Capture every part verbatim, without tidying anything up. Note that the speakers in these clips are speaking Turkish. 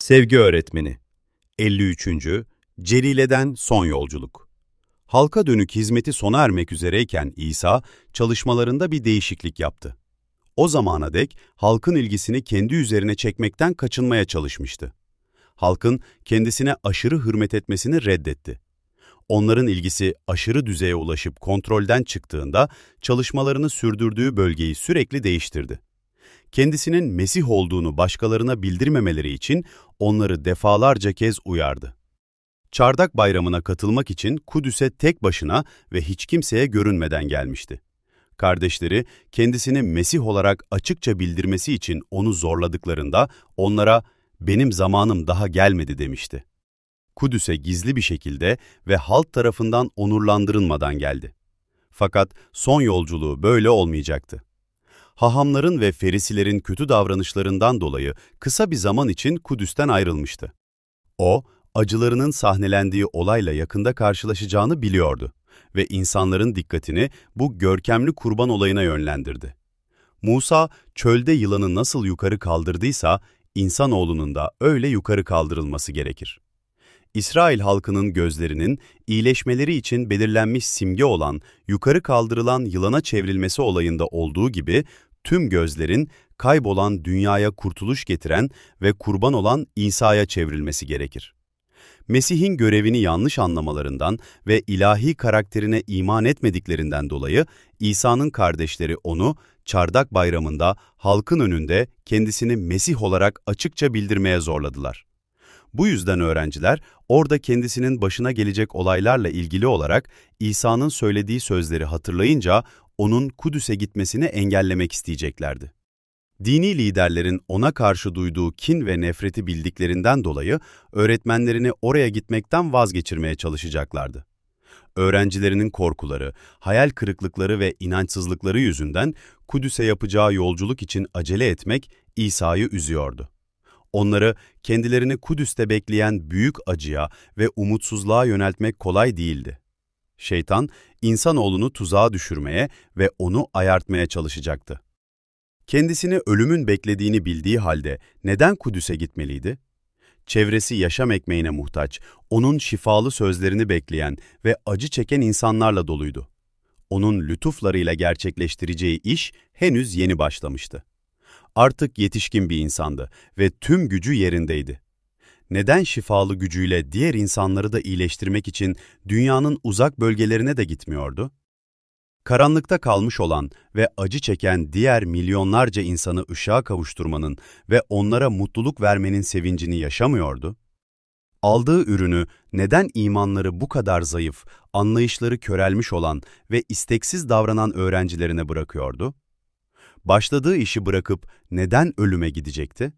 Sevgi Öğretmeni elli üçüncü. Celile'den Son Yolculuk. Halka dönük hizmeti sona ermek üzereyken İsa, çalışmalarında bir değişiklik yaptı. O zamana dek halkın ilgisini kendi üzerine çekmekten kaçınmaya çalışmıştı. Halkın kendisine aşırı hürmet etmesini reddetti. Onların ilgisi aşırı düzeye ulaşıp kontrolden çıktığında çalışmalarını sürdürdüğü bölgeyi sürekli değiştirdi. Kendisinin Mesih olduğunu başkalarına bildirmemeleri için onları defalarca kez uyardı. Çardak Bayramı'na katılmak için Kudüs'e tek başına ve hiç kimseye görünmeden gelmişti. Kardeşleri kendisini Mesih olarak açıkça bildirmesi için onu zorladıklarında onlara "Benim zamanım daha gelmedi" demişti. Kudüs'e gizli bir şekilde ve halk tarafından onurlandırılmadan geldi. Fakat son yolculuğu böyle olmayacaktı. Hahamların ve ferisilerin kötü davranışlarından dolayı kısa bir zaman için Kudüs'ten ayrılmıştı. O, acılarının sahnelendiği olayla yakında karşılaşacağını biliyordu ve insanların dikkatini bu görkemli kurban olayına yönlendirdi. Musa, çölde yılanı nasıl yukarı kaldırdıysa, insanoğlunun da öyle yukarı kaldırılması gerekir. İsrail halkının gözlerinin iyileşmeleri için belirlenmiş simge olan yukarı kaldırılan yılana çevrilmesi olayında olduğu gibi, tüm gözlerin kaybolan dünyaya kurtuluş getiren ve kurban olan İsa'ya çevrilmesi gerekir. Mesih'in görevini yanlış anlamalarından ve ilahi karakterine iman etmediklerinden dolayı İsa'nın kardeşleri onu Çardak Bayramı'nda halkın önünde kendisini Mesih olarak açıkça bildirmeye zorladılar. Bu yüzden öğrenciler orada kendisinin başına gelecek olaylarla ilgili olarak İsa'nın söylediği sözleri hatırlayınca onun Kudüs'e gitmesini engellemek isteyeceklerdi. Dini liderlerin ona karşı duyduğu kin ve nefreti bildiklerinden dolayı öğretmenlerini oraya gitmekten vazgeçirmeye çalışacaklardı. Öğrencilerinin korkuları, hayal kırıklıkları ve inançsızlıkları yüzünden Kudüs'e yapacağı yolculuk için acele etmek İsa'yı üzüyordu. Onları kendilerini Kudüs'te bekleyen büyük acıya ve umutsuzluğa yöneltmek kolay değildi. Şeytan, insanoğlunu tuzağa düşürmeye ve onu ayartmaya çalışacaktı. Kendisini ölümün beklediğini bildiği halde neden Kudüs'e gitmeliydi? Çevresi yaşam ekmeğine muhtaç, onun şifalı sözlerini bekleyen ve acı çeken insanlarla doluydu. Onun lütuflarıyla gerçekleştireceği iş henüz yeni başlamıştı. Artık yetişkin bir insandı ve tüm gücü yerindeydi. Neden şifalı gücüyle diğer insanları da iyileştirmek için dünyanın uzak bölgelerine de gitmiyordu? Karanlıkta kalmış olan ve acı çeken diğer milyonlarca insanı ışığa kavuşturmanın ve onlara mutluluk vermenin sevincini yaşamıyordu? Aldığı ürünü neden imanları bu kadar zayıf, anlayışları körelmiş olan ve isteksiz davranan öğrencilerine bırakıyordu? Başladığı işi bırakıp neden ölüme gidecekti?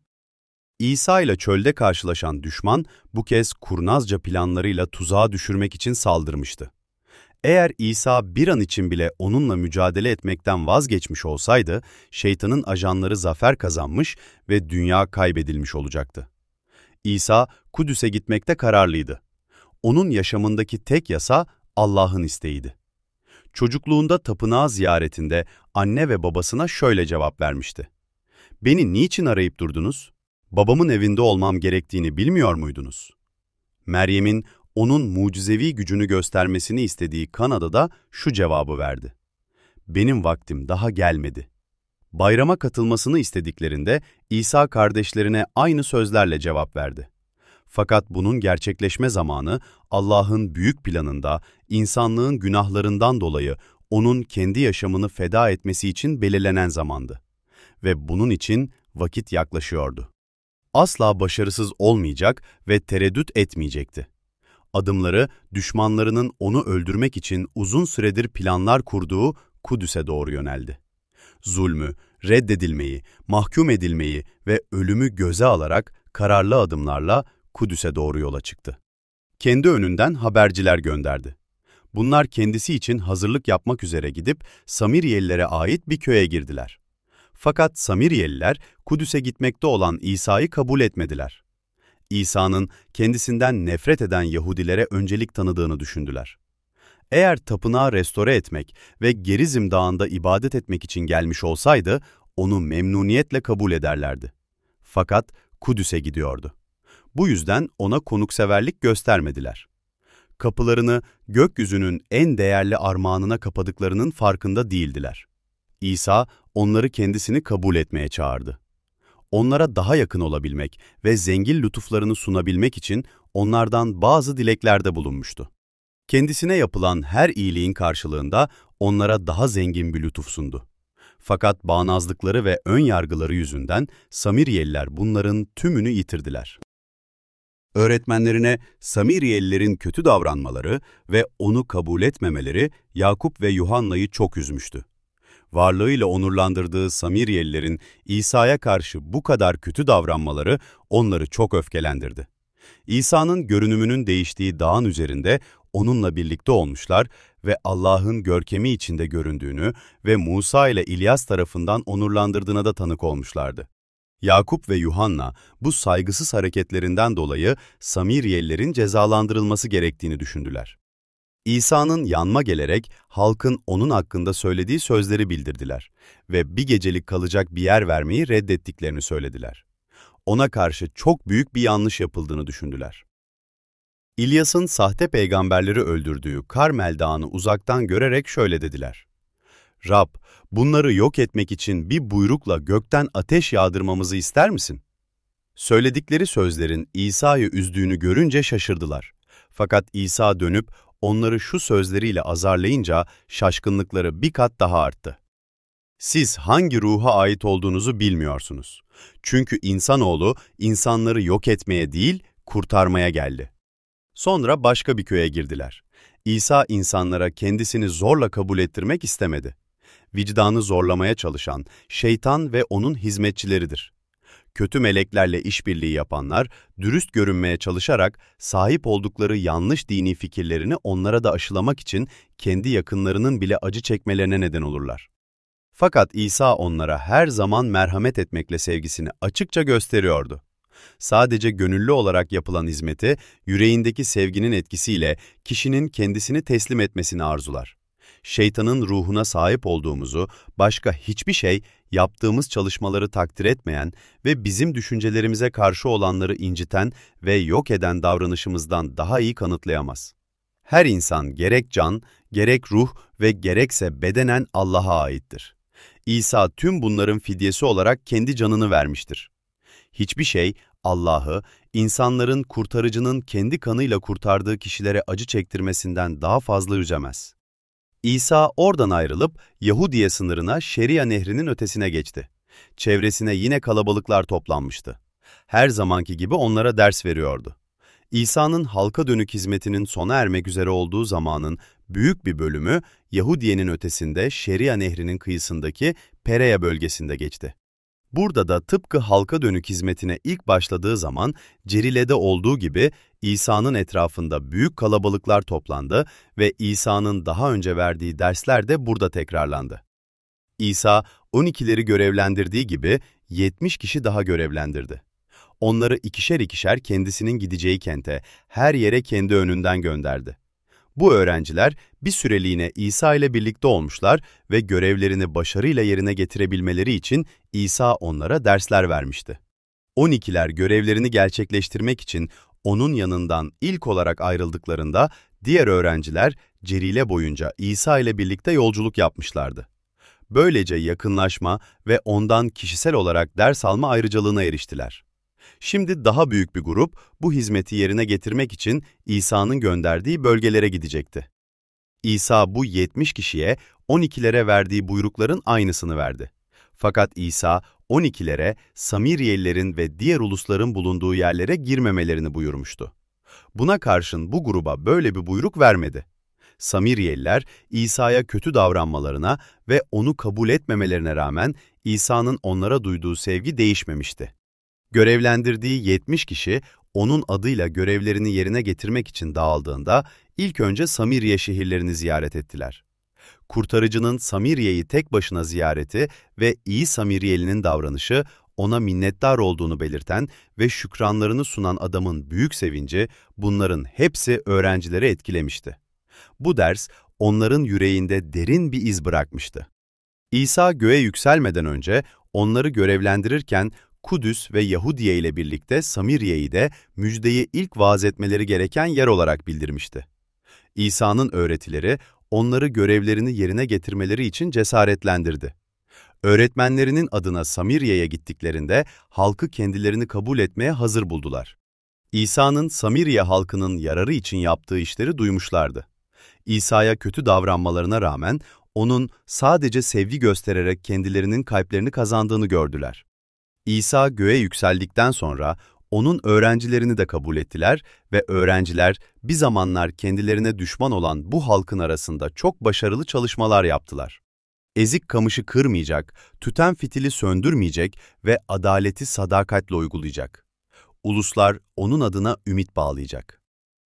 İsa ile çölde karşılaşan düşman bu kez kurnazca planlarıyla tuzağa düşürmek için saldırmıştı. Eğer İsa bir an için bile onunla mücadele etmekten vazgeçmiş olsaydı, şeytanın ajanları zafer kazanmış ve dünya kaybedilmiş olacaktı. İsa, Kudüs'e gitmekte kararlıydı. Onun yaşamındaki tek yasa Allah'ın isteğiydi. Çocukluğunda tapınağı ziyaretinde anne ve babasına şöyle cevap vermişti: "Beni niçin arayıp durdunuz? Babamın evinde olmam gerektiğini bilmiyor muydunuz?" Meryem'in onun mucizevi gücünü göstermesini istediği Kanada'da şu cevabı verdi: "Benim vaktim daha gelmedi." Bayrama katılmasını istediklerinde İsa kardeşlerine aynı sözlerle cevap verdi. Fakat bunun gerçekleşme zamanı Allah'ın büyük planında insanlığın günahlarından dolayı onun kendi yaşamını feda etmesi için belirlenen zamandı. Ve bunun için vakit yaklaşıyordu. Asla başarısız olmayacak ve tereddüt etmeyecekti. Adımları düşmanlarının onu öldürmek için uzun süredir planlar kurduğu Kudüs'e doğru yöneldi. Zulmü, reddedilmeyi, mahkum edilmeyi ve ölümü göze alarak kararlı adımlarla Kudüs'e doğru yola çıktı. Kendi önünden haberciler gönderdi. Bunlar kendisi için hazırlık yapmak üzere gidip Samiriyelilere ait bir köye girdiler. Fakat Samiriyeliler Kudüs'e gitmekte olan İsa'yı kabul etmediler. İsa'nın kendisinden nefret eden Yahudilere öncelik tanıdığını düşündüler. Eğer tapınağı restore etmek ve Gerizim Dağı'nda ibadet etmek için gelmiş olsaydı, onu memnuniyetle kabul ederlerdi. Fakat Kudüs'e gidiyordu. Bu yüzden ona konukseverlik göstermediler. Kapılarını gökyüzünün en değerli armağanına kapadıklarının farkında değildiler. İsa onları kendisini kabul etmeye çağırdı. Onlara daha yakın olabilmek ve zengin lütuflarını sunabilmek için onlardan bazı dileklerde bulunmuştu. Kendisine yapılan her iyiliğin karşılığında onlara daha zengin bir lütuf sundu. Fakat bağnazlıkları ve ön yargıları yüzünden Samiriyeliler bunların tümünü yitirdiler. Öğretmenlerine Samiriyelilerin kötü davranmaları ve onu kabul etmemeleri Yakup ve Yuhanna'yı çok üzmüştü. Varlığıyla onurlandırdığı Samiriyelilerin İsa'ya karşı bu kadar kötü davranmaları onları çok öfkelendirdi. İsa'nın görünümünün değiştiği dağın üzerinde onunla birlikte olmuşlar ve Allah'ın görkemi içinde göründüğünü ve Musa ile İlyas tarafından onurlandırdığına da tanık olmuşlardı. Yakup ve Yuhanna bu saygısız hareketlerinden dolayı Samiriyelilerin cezalandırılması gerektiğini düşündüler. İsa'nın yanma gelerek halkın onun hakkında söylediği sözleri bildirdiler ve bir gecelik kalacak bir yer vermeyi reddettiklerini söylediler. Ona karşı çok büyük bir yanlış yapıldığını düşündüler. İlyas'ın sahte peygamberleri öldürdüğü Karmel Dağı'nı uzaktan görerek şöyle dediler: "Rab, bunları yok etmek için bir buyrukla gökten ateş yağdırmamızı ister misin?" Söyledikleri sözlerin İsa'yı üzdüğünü görünce şaşırdılar. Fakat İsa dönüp onları şu sözleriyle azarlayınca şaşkınlıkları bir kat daha arttı. "Siz hangi ruha ait olduğunuzu bilmiyorsunuz. Çünkü insanoğlu insanları yok etmeye değil, kurtarmaya geldi." Sonra başka bir köye girdiler. İsa insanlara kendisini zorla kabul ettirmek istemedi. Vicdanı zorlamaya çalışan şeytan ve onun hizmetçileridir. Kötü meleklerle işbirliği yapanlar, dürüst görünmeye çalışarak sahip oldukları yanlış dini fikirlerini onlara da aşılamak için kendi yakınlarının bile acı çekmelerine neden olurlar. Fakat İsa onlara her zaman merhamet etmekle sevgisini açıkça gösteriyordu. Sadece gönüllü olarak yapılan hizmeti, yüreğindeki sevginin etkisiyle kişinin kendisini teslim etmesini arzular. Şeytanın ruhuna sahip olduğumuzu, başka hiçbir şey yaptığımız çalışmaları takdir etmeyen ve bizim düşüncelerimize karşı olanları inciten ve yok eden davranışımızdan daha iyi kanıtlayamaz. Her insan gerek can, gerek ruh ve gerekse bedenen Allah'a aittir. İsa tüm bunların fidyesi olarak kendi canını vermiştir. Hiçbir şey Allah'ı, insanların kurtarıcının kendi kanıyla kurtardığı kişilere acı çektirmesinden daha fazla üzemez. İsa oradan ayrılıp Yahudiye sınırına Şeria Nehri'nin ötesine geçti. Çevresine yine kalabalıklar toplanmıştı. Her zamanki gibi onlara ders veriyordu. İsa'nın halka dönük hizmetinin sona ermek üzere olduğu zamanın büyük bir bölümü Yahudiye'nin ötesinde Şeria Nehri'nin kıyısındaki Perea bölgesinde geçti. Burada da tıpkı halka dönük hizmetine ilk başladığı zaman Cerile'de olduğu gibi İsa'nın etrafında büyük kalabalıklar toplandı ve İsa'nın daha önce verdiği dersler de burada tekrarlandı. İsa on ikileri görevlendirdiği gibi yetmiş kişi daha görevlendirdi. Onları ikişer ikişer kendisinin gideceği kente, her yere kendi önünden gönderdi. Bu öğrenciler bir süreliğine İsa ile birlikte olmuşlar ve görevlerini başarıyla yerine getirebilmeleri için İsa onlara dersler vermişti. on ikiler görevlerini gerçekleştirmek için onun yanından ilk olarak ayrıldıklarında diğer öğrenciler Cerile boyunca İsa ile birlikte yolculuk yapmışlardı. Böylece yakınlaşma ve ondan kişisel olarak ders alma ayrıcalığına eriştiler. Şimdi daha büyük bir grup bu hizmeti yerine getirmek için İsa'nın gönderdiği bölgelere gidecekti. İsa bu yetmiş kişiye on ikilere verdiği buyrukların aynısını verdi. Fakat İsa on ikilere Samiriyelilerin ve diğer ulusların bulunduğu yerlere girmemelerini buyurmuştu. Buna karşın bu gruba böyle bir buyruk vermedi. Samiriyeliler İsa'ya kötü davranmalarına ve onu kabul etmemelerine rağmen İsa'nın onlara duyduğu sevgi değişmemişti. Görevlendirdiği yetmiş kişi onun adıyla görevlerini yerine getirmek için dağıldığında ilk önce Samiriye şehirlerini ziyaret ettiler. Kurtarıcının Samiriye'yi tek başına ziyareti ve iyi Samiriyelinin davranışı ona minnettar olduğunu belirten ve şükranlarını sunan adamın büyük sevinci bunların hepsi öğrencileri etkilemişti. Bu ders onların yüreğinde derin bir iz bırakmıştı. İsa göğe yükselmeden önce onları görevlendirirken Kudüs ve Yahudiye ile birlikte Samiriye'yi de müjdeyi ilk vaaz etmeleri gereken yer olarak bildirmişti. İsa'nın öğretileri onları görevlerini yerine getirmeleri için cesaretlendirdi. Öğretmenlerinin adına Samiriye'ye gittiklerinde halkı kendilerini kabul etmeye hazır buldular. İsa'nın Samiriye halkının yararı için yaptığı işleri duymuşlardı. İsa'ya kötü davranmalarına rağmen onun sadece sevgi göstererek kendilerinin kalplerini kazandığını gördüler. İsa göğe yükseldikten sonra onun öğrencilerini de kabul ettiler ve öğrenciler bir zamanlar kendilerine düşman olan bu halkın arasında çok başarılı çalışmalar yaptılar. Ezik kamışı kırmayacak, tüten fitili söndürmeyecek ve adaleti sadakatle uygulayacak. Uluslar onun adına ümit bağlayacak.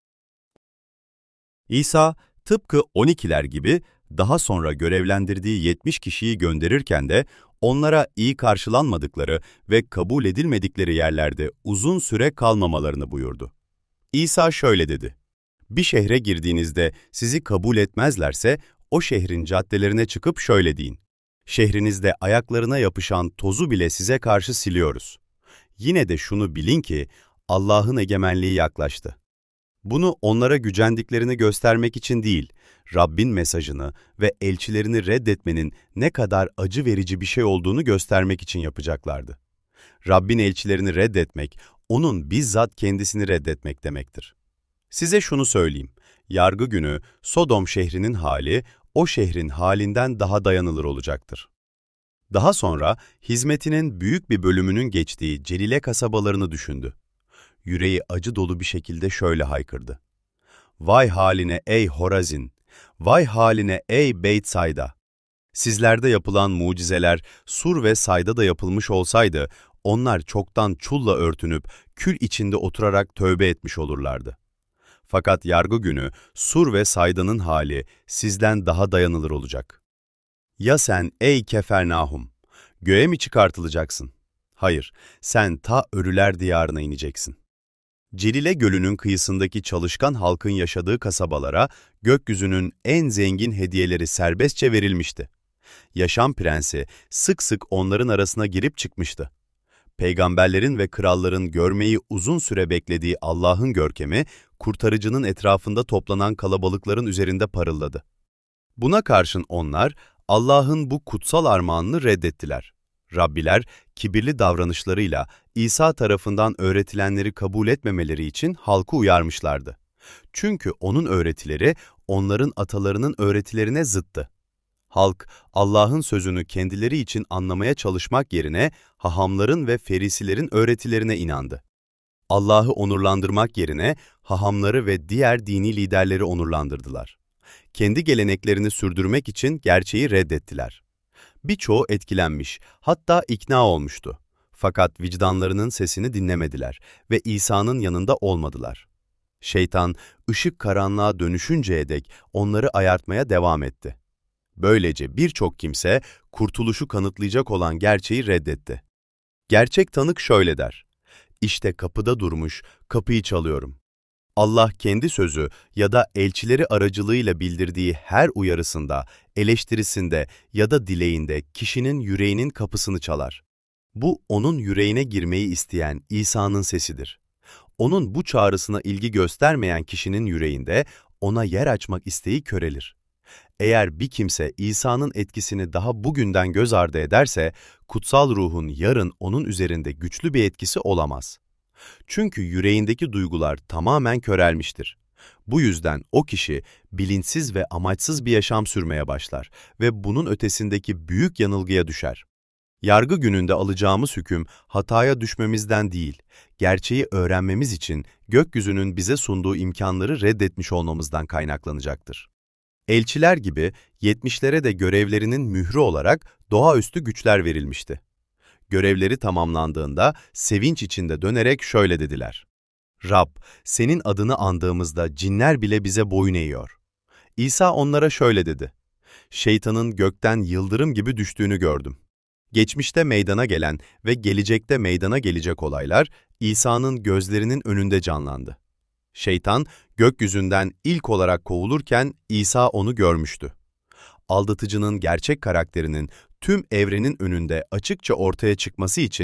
İsa, tıpkı on ikiler gibi daha sonra görevlendirdiği yetmiş kişiyi gönderirken de onlara iyi karşılanmadıkları ve kabul edilmedikleri yerlerde uzun süre kalmamalarını buyurdu. İsa şöyle dedi: "Bir şehre girdiğinizde sizi kabul etmezlerse o şehrin caddelerine çıkıp şöyle deyin: şehrinizde ayaklarına yapışan tozu bile size karşı siliyoruz. Yine de şunu bilin ki Allah'ın egemenliği yaklaştı." Bunu onlara gücendiklerini göstermek için değil, Rabbin mesajını ve elçilerini reddetmenin ne kadar acı verici bir şey olduğunu göstermek için yapacaklardı. Rabbin elçilerini reddetmek, onun bizzat kendisini reddetmek demektir. Size şunu söyleyeyim, yargı günü Sodom şehrinin hali, o şehrin halinden daha dayanılır olacaktır. Daha sonra hizmetinin büyük bir bölümünün geçtiği Celile kasabalarını düşündü. Yüreği acı dolu bir şekilde şöyle haykırdı: "Vay haline ey Horazin! Vay haline ey Beytsayda! Sizlerde yapılan mucizeler Sur ve Sayda da yapılmış olsaydı, onlar çoktan çulla örtünüp kül içinde oturarak tövbe etmiş olurlardı. Fakat yargı günü Sur ve Sayda'nın hali sizden daha dayanılır olacak. Ya sen ey Kefernahum! Göğe mi çıkartılacaksın? Hayır, sen ta ölüler diyarına ineceksin." Celile Gölü'nün kıyısındaki çalışkan halkın yaşadığı kasabalara gökyüzünün en zengin hediyeleri serbestçe verilmişti. Yaşam prensi sık sık onların arasına girip çıkmıştı. Peygamberlerin ve kralların görmeyi uzun süre beklediği Allah'ın görkemi, kurtarıcının etrafında toplanan kalabalıkların üzerinde parıldadı. Buna karşın onlar, Allah'ın bu kutsal armağanını reddettiler. Rabbiler, kibirli davranışlarıyla İsa tarafından öğretilenleri kabul etmemeleri için halkı uyarmışlardı. Çünkü onun öğretileri, onların atalarının öğretilerine zıttı. Halk, Allah'ın sözünü kendileri için anlamaya çalışmak yerine, hahamların ve ferisilerin öğretilerine inandı. Allah'ı onurlandırmak yerine, hahamları ve diğer dini liderleri onurlandırdılar. Kendi geleneklerini sürdürmek için gerçeği reddettiler. Birçoğu etkilenmiş, hatta ikna olmuştu. Fakat vicdanlarının sesini dinlemediler ve İsa'nın yanında olmadılar. Şeytan, ışık karanlığa dönüşünceye dek onları ayartmaya devam etti. Böylece birçok kimse, kurtuluşu kanıtlayacak olan gerçeği reddetti. Gerçek tanık şöyle der: "İşte kapıda durmuş, kapıyı çalıyorum." Allah kendi sözü ya da elçileri aracılığıyla bildirdiği her uyarısında, eleştirisinde ya da dileğinde kişinin yüreğinin kapısını çalar. Bu, onun yüreğine girmeyi isteyen İsa'nın sesidir. Onun bu çağrısına ilgi göstermeyen kişinin yüreğinde ona yer açmak isteği körelir. Eğer bir kimse İsa'nın etkisini daha bugünden göz ardı ederse, kutsal ruhun yarın onun üzerinde güçlü bir etkisi olamaz. Çünkü yüreğindeki duygular tamamen körelmiştir. Bu yüzden o kişi bilinçsiz ve amaçsız bir yaşam sürmeye başlar ve bunun ötesindeki büyük yanılgıya düşer. Yargı gününde alacağımız hüküm hataya düşmemizden değil, gerçeği öğrenmemiz için gökyüzünün bize sunduğu imkanları reddetmiş olmamızdan kaynaklanacaktır. Elçiler gibi yetmişlere de görevlerinin mührü olarak doğaüstü güçler verilmişti. Görevleri tamamlandığında sevinç içinde dönerek şöyle dediler: "Rab, senin adını andığımızda cinler bile bize boyun eğiyor." İsa onlara şöyle dedi: "Şeytanın gökten yıldırım gibi düştüğünü gördüm." Geçmişte meydana gelen ve gelecekte meydana gelecek olaylar İsa'nın gözlerinin önünde canlandı. Şeytan gökyüzünden ilk olarak kovulurken İsa onu görmüştü. Aldatıcının gerçek karakterinin tüm evrenin önünde açıkça ortaya çıkması için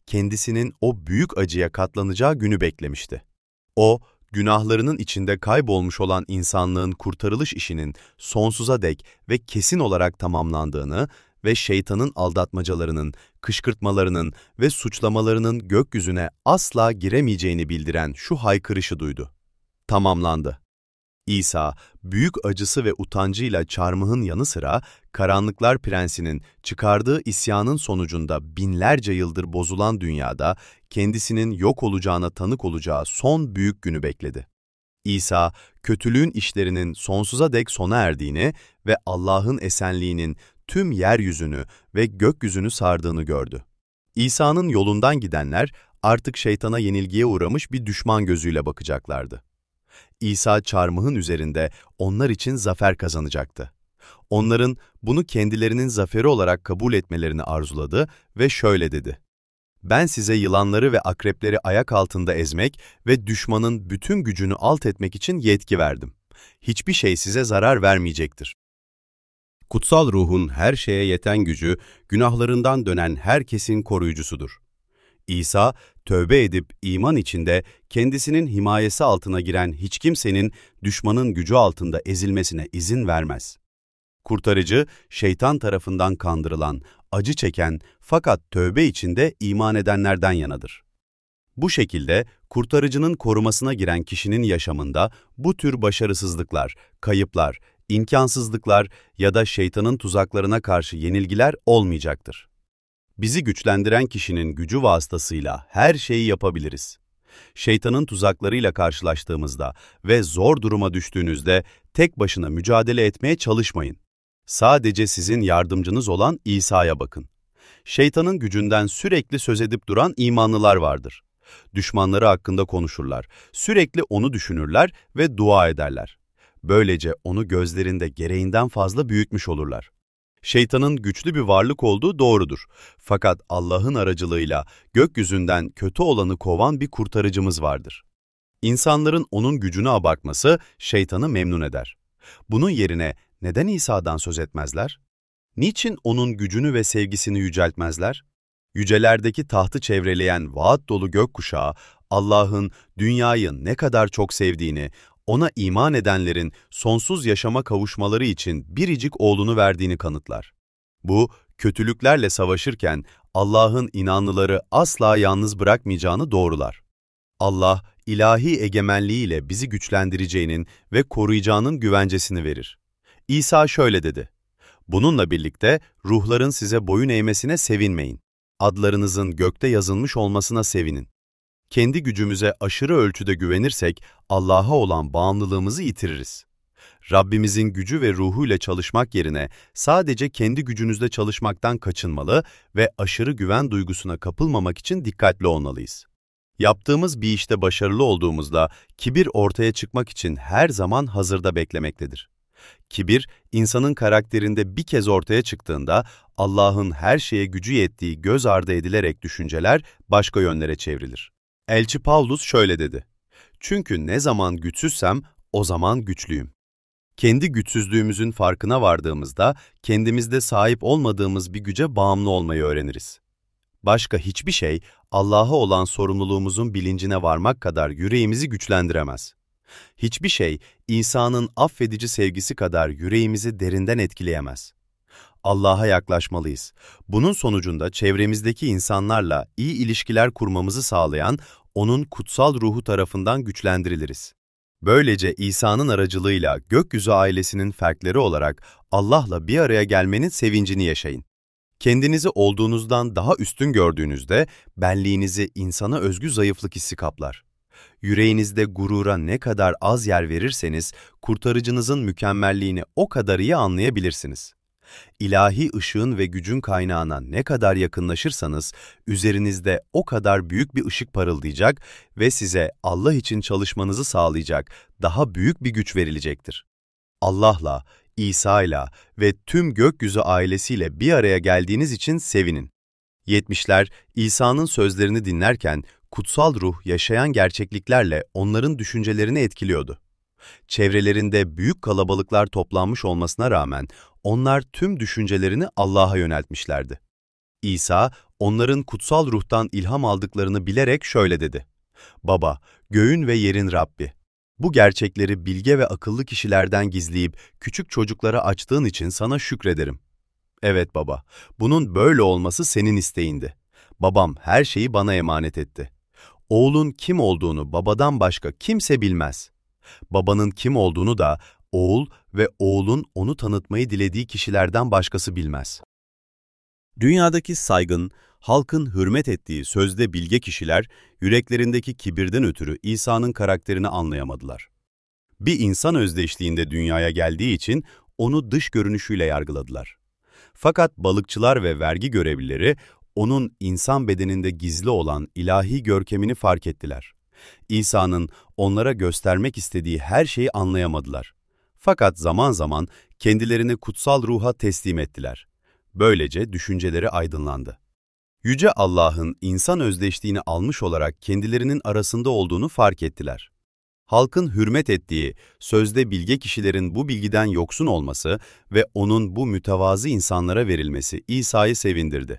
kendisinin o büyük acıya katlanacağı günü beklemişti. O, günahlarının içinde kaybolmuş olan insanlığın kurtarılış işinin sonsuza dek ve kesin olarak tamamlandığını ve şeytanın aldatmacalarının, kışkırtmalarının ve suçlamalarının gökyüzüne asla giremeyeceğini bildiren şu haykırışı duydu. Tamamlandı. İsa, büyük acısı ve utancıyla çarmıhın yanı sıra, Karanlıklar Prensi'nin çıkardığı isyanın sonucunda binlerce yıldır bozulan dünyada kendisinin yok olacağına tanık olacağı son büyük günü bekledi. İsa, kötülüğün işlerinin sonsuza dek sona erdiğini ve Allah'ın esenliğinin tüm yeryüzünü ve gökyüzünü sardığını gördü. İsa'nın yolundan gidenler artık şeytana yenilgiye uğramış bir düşman gözüyle bakacaklardı. İsa çarmıhın üzerinde onlar için zafer kazanacaktı. Onların bunu kendilerinin zaferi olarak kabul etmelerini arzuladı ve şöyle dedi: "Ben size yılanları ve akrepleri ayak altında ezmek ve düşmanın bütün gücünü alt etmek için yetki verdim. Hiçbir şey size zarar vermeyecektir." Kutsal Ruh'un her şeye yeten gücü, günahlarından dönen herkesin koruyucusudur. İsa, tövbe edip iman içinde kendisinin himayesi altına giren hiç kimsenin düşmanın gücü altında ezilmesine izin vermez. Kurtarıcı, şeytan tarafından kandırılan, acı çeken fakat tövbe içinde iman edenlerden yanadır. Bu şekilde kurtarıcının korumasına giren kişinin yaşamında bu tür başarısızlıklar, kayıplar, imkansızlıklar ya da şeytanın tuzaklarına karşı yenilgiler olmayacaktır. Bizi güçlendiren kişinin gücü vasıtasıyla her şeyi yapabiliriz. Şeytanın tuzaklarıyla karşılaştığımızda ve zor duruma düştüğünüzde tek başına mücadele etmeye çalışmayın. Sadece sizin yardımcınız olan İsa'ya bakın. Şeytanın gücünden sürekli söz edip duran imanlılar vardır. Düşmanları hakkında konuşurlar, sürekli onu düşünürler ve dua ederler. Böylece onu gözlerinde gereğinden fazla büyütmüş olurlar. Şeytanın güçlü bir varlık olduğu doğrudur. Fakat Allah'ın aracılığıyla gökyüzünden kötü olanı kovan bir kurtarıcımız vardır. İnsanların onun gücünü abartması şeytanı memnun eder. Bunun yerine neden İsa'dan söz etmezler? Niçin onun gücünü ve sevgisini yüceltmezler? Yücelerdeki tahtı çevreleyen vaat dolu gökkuşağı, Allah'ın dünyayı ne kadar çok sevdiğini, ona iman edenlerin sonsuz yaşama kavuşmaları için biricik oğlunu verdiğini kanıtlar. Bu, kötülüklerle savaşırken Allah'ın inanlıları asla yalnız bırakmayacağını doğrular. Allah, ilahi egemenliğiyle bizi güçlendireceğinin ve koruyacağının güvencesini verir. İsa şöyle dedi: "Bununla birlikte ruhların size boyun eğmesine sevinmeyin. Adlarınızın gökte yazılmış olmasına sevinin." Kendi gücümüze aşırı ölçüde güvenirsek Allah'a olan bağımlılığımızı yitiririz. Rabbimizin gücü ve ruhuyla çalışmak yerine sadece kendi gücünüzle çalışmaktan kaçınmalı ve aşırı güven duygusuna kapılmamak için dikkatli olmalıyız. Yaptığımız bir işte başarılı olduğumuzda kibir ortaya çıkmak için her zaman hazırda beklemektedir. Kibir, insanın karakterinde bir kez ortaya çıktığında Allah'ın her şeye gücü yettiği göz ardı edilerek düşünceler başka yönlere çevrilir. Elçi Pavlus şöyle dedi: "Çünkü ne zaman güçsüzsem o zaman güçlüyüm." Kendi güçsüzlüğümüzün farkına vardığımızda kendimizde sahip olmadığımız bir güce bağımlı olmayı öğreniriz. Başka hiçbir şey Allah'a olan sorumluluğumuzun bilincine varmak kadar yüreğimizi güçlendiremez. Hiçbir şey İsa'nın affedici sevgisi kadar yüreğimizi derinden etkileyemez. Allah'a yaklaşmalıyız. Bunun sonucunda çevremizdeki insanlarla iyi ilişkiler kurmamızı sağlayan onun kutsal ruhu tarafından güçlendiriliriz. Böylece İsa'nın aracılığıyla gökyüzü ailesinin fertleri olarak Allah'la bir araya gelmenin sevincini yaşayın. Kendinizi olduğunuzdan daha üstün gördüğünüzde benliğinizi insana özgü zayıflık hissi kaplar. Yüreğinizde gurura ne kadar az yer verirseniz kurtarıcınızın mükemmelliğini o kadar iyi anlayabilirsiniz. İlahi ışığın ve gücün kaynağına ne kadar yakınlaşırsanız, üzerinizde o kadar büyük bir ışık parıldayacak ve size Allah için çalışmanızı sağlayacak daha büyük bir güç verilecektir. Allah'la, İsa'yla ve tüm gökyüzü ailesiyle bir araya geldiğiniz için sevinin. Yetmişler, İsa'nın sözlerini dinlerken kutsal ruh yaşayan gerçekliklerle onların düşüncelerini etkiliyordu. Çevrelerinde büyük kalabalıklar toplanmış olmasına rağmen onlar tüm düşüncelerini Allah'a yöneltmişlerdi. İsa, onların kutsal ruhtan ilham aldıklarını bilerek şöyle dedi: "Baba, göğün ve yerin Rabbi, bu gerçekleri bilge ve akıllı kişilerden gizleyip küçük çocuklara açtığın için sana şükrederim. Evet baba, bunun böyle olması senin isteğindi. Babam her şeyi bana emanet etti. Oğlun kim olduğunu babadan başka kimse bilmez. Babanın kim olduğunu da oğul ve oğlun onu tanıtmayı dilediği kişilerden başkası bilmez." Dünyadaki saygın, halkın hürmet ettiği sözde bilge kişiler, yüreklerindeki kibirden ötürü İsa'nın karakterini anlayamadılar. Bir insan özdeşliğinde dünyaya geldiği için onu dış görünüşüyle yargıladılar. Fakat balıkçılar ve vergi görevlileri, onun insan bedeninde gizli olan ilahi görkemini fark ettiler. İsa'nın onlara göstermek istediği her şeyi anlayamadılar. Fakat zaman zaman kendilerini kutsal ruha teslim ettiler. Böylece düşünceleri aydınlandı. Yüce Allah'ın insan özdeşliğini almış olarak kendilerinin arasında olduğunu fark ettiler. Halkın hürmet ettiği, sözde bilge kişilerin bu bilgiden yoksun olması ve onun bu mütevazı insanlara verilmesi İsa'yı sevindirdi.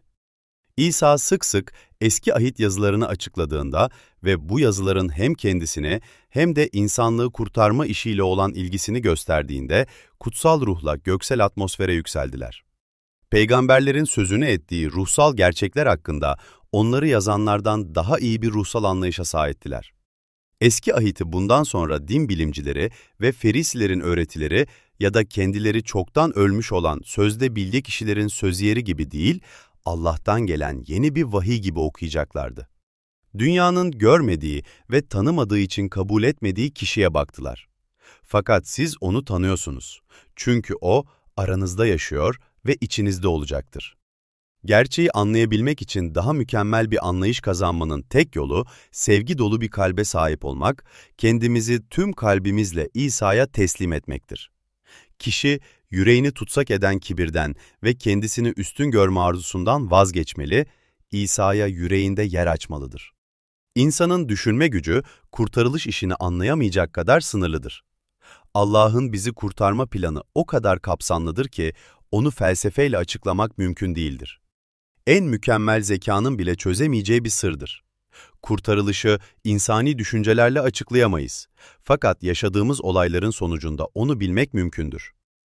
İsa sık sık eski ahit yazılarını açıkladığında ve bu yazıların hem kendisine hem de insanlığı kurtarma işiyle olan ilgisini gösterdiğinde kutsal ruhla göksel atmosfere yükseldiler. Peygamberlerin sözünü ettiği ruhsal gerçekler hakkında onları yazanlardan daha iyi bir ruhsal anlayışa sahiptiler. Eski ahiti bundan sonra din bilimcileri ve ferisilerin öğretileri ya da kendileri çoktan ölmüş olan sözde bilge kişilerin söziyeri gibi değil, Allah'tan gelen yeni bir vahiy gibi okuyacaklardı. Dünyanın görmediği ve tanımadığı için kabul etmediği kişiye baktılar. Fakat siz onu tanıyorsunuz. Çünkü o aranızda yaşıyor ve içinizde olacaktır. Gerçeği anlayabilmek için daha mükemmel bir anlayış kazanmanın tek yolu, sevgi dolu bir kalbe sahip olmak, kendimizi tüm kalbimizle İsa'ya teslim etmektir. Kişi, yüreğini tutsak eden kibirden ve kendisini üstün görme arzusundan vazgeçmeli, İsa'ya yüreğinde yer açmalıdır. İnsanın düşünme gücü, kurtarılış işini anlayamayacak kadar sınırlıdır. Allah'ın bizi kurtarma planı o kadar kapsamlıdır ki, onu felsefeyle açıklamak mümkün değildir. En mükemmel zekanın bile çözemeyeceği bir sırdır. Kurtarılışı insani düşüncelerle açıklayamayız. Fakat yaşadığımız olayların sonucunda onu bilmek mümkündür.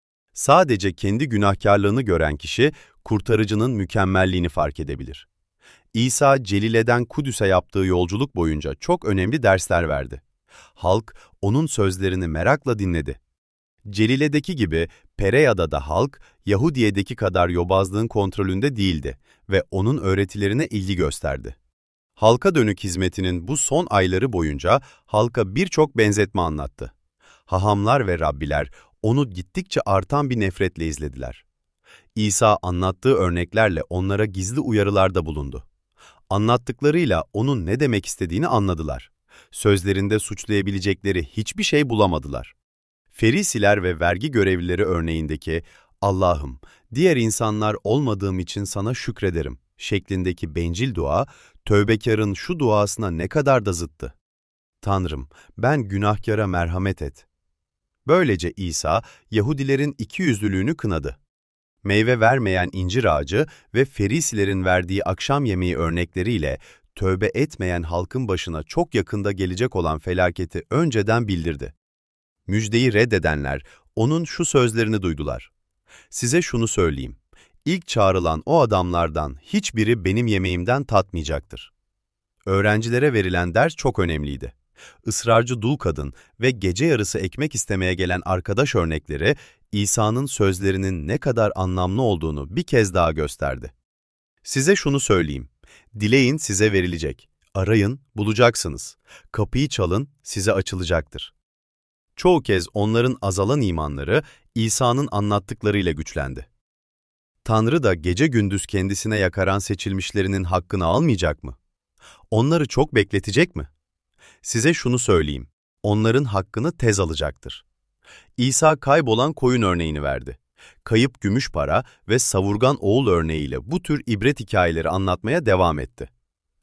Sadece kendi günahkarlığını gören kişi, kurtarıcının mükemmelliğini fark edebilir. İsa, Celile'den Kudüs'e yaptığı yolculuk boyunca çok önemli dersler verdi. Halk, onun sözlerini merakla dinledi. Celile'deki gibi Pereya'da da halk, Yahudiye'deki kadar yobazlığın kontrolünde değildi ve onun öğretilerine ilgi gösterdi. Halka dönük hizmetinin bu son ayları boyunca halka birçok benzetme anlattı. Hahamlar ve Rabbiler onu gittikçe artan bir nefretle izlediler. İsa anlattığı örneklerle onlara gizli uyarılarda bulundu. Anlattıklarıyla onun ne demek istediğini anladılar. Sözlerinde suçlayabilecekleri hiçbir şey bulamadılar. Ferisiler ve vergi görevlileri örneğindeki "Allah'ım, diğer insanlar olmadığım için sana şükrederim" şeklindeki bencil dua, tövbekarın şu duasına ne kadar da zıttı. "Tanrım, ben günahkara merhamet et." Böylece İsa, Yahudilerin ikiyüzlülüğünü kınadı. Meyve vermeyen incir ağacı ve Ferisilerin verdiği akşam yemeği örnekleriyle tövbe etmeyen halkın başına çok yakında gelecek olan felaketi önceden bildirdi. Müjdeyi reddedenler onun şu sözlerini duydular: "Size şunu söyleyeyim, ilk çağrılan o adamlardan hiçbiri benim yemeğimden tatmayacaktır." Öğrencilere verilen ders çok önemliydi. Israrcı dul kadın ve gece yarısı ekmek istemeye gelen arkadaş örnekleri, İsa'nın sözlerinin ne kadar anlamlı olduğunu bir kez daha gösterdi. "Size şunu söyleyeyim, dileyin size verilecek, arayın bulacaksınız, kapıyı çalın size açılacaktır." Çoğu kez onların azalan imanları İsa'nın anlattıklarıyla güçlendi. Tanrı da gece gündüz kendisine yakaran seçilmişlerinin hakkını almayacak mı? Onları çok bekletecek mi? Size şunu söyleyeyim, onların hakkını tez alacaktır. İsa kaybolan koyun örneğini verdi. Kayıp gümüş para ve savurgan oğul örneğiyle bu tür ibret hikayeleri anlatmaya devam etti.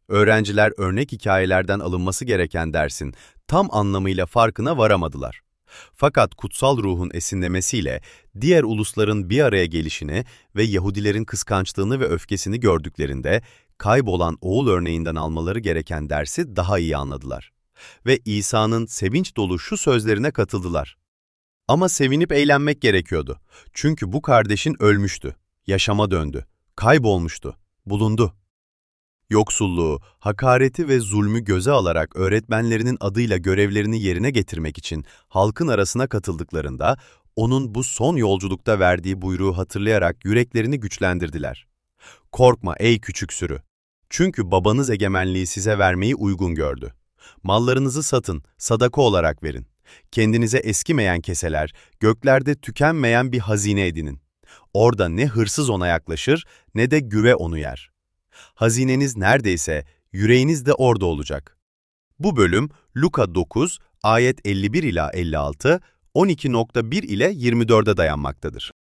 Öğrenciler örnek hikayelerden alınması gereken dersin tam anlamıyla farkına varamadılar. Fakat kutsal ruhun esinlemesiyle diğer ulusların bir araya gelişini ve Yahudilerin kıskançlığını ve öfkesini gördüklerinde kaybolan oğul örneğinden almaları gereken dersi daha iyi anladılar. Ve İsa'nın sevinç dolu şu sözlerine katıldılar. Ama sevinip eğlenmek gerekiyordu. Çünkü bu kardeşin ölmüştü, yaşama döndü, kaybolmuştu, bulundu. Yoksulluğu, hakareti ve zulmü göze alarak öğretmenlerinin adıyla görevlerini yerine getirmek için halkın arasına katıldıklarında, onun bu son yolculukta verdiği buyruğu hatırlayarak yüreklerini güçlendirdiler. Korkma ey küçük sürü! Çünkü babanız egemenliği size vermeyi uygun gördü. Mallarınızı satın, sadaka olarak verin. Kendinize eskimeyen keseler, göklerde tükenmeyen bir hazine edinin. Orada ne hırsız ona yaklaşır, ne de güve onu yer. Hazineniz neredeyse, yüreğiniz de orada olacak. Bu bölüm Luka dokuz, ayet elli bir ila elli altı, on iki nokta bir ile yirmi dörde dayanmaktadır.